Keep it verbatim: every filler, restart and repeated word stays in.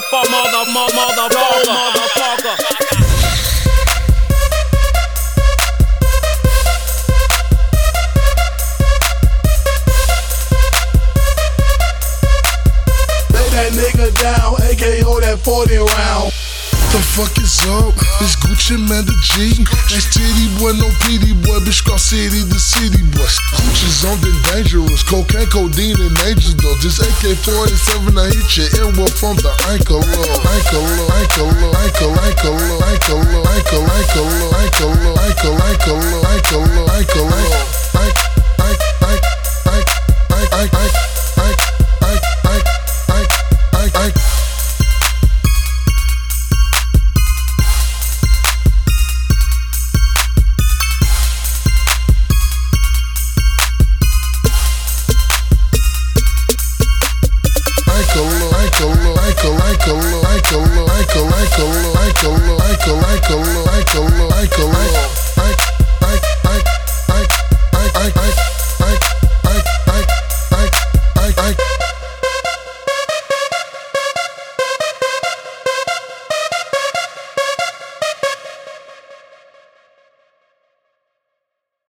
motherfucker, mother, mother, motherfucker, motherfucker. That nigga down, A K O that forty round. The fuck is up? It's Gucci Man the G. That's titty boy, no pity boy. Bitch, cross city the city boy. Gucci's on the dangerous. Cocaine, codeine, and angels though. This A K forty-seven, I hit your earwell from the ankle up. Ankle up, ankle up, ankle, ankle up, ankle up, ankle, ankle up, ankle up, ankle, ankle up, ankle up, ankle up. Ankle, ankle, ankle, ankle, ankle, ankle, ankle, ankle, ankle, ankle, ankle, ankle, ankle, ankle, ankle, ankle,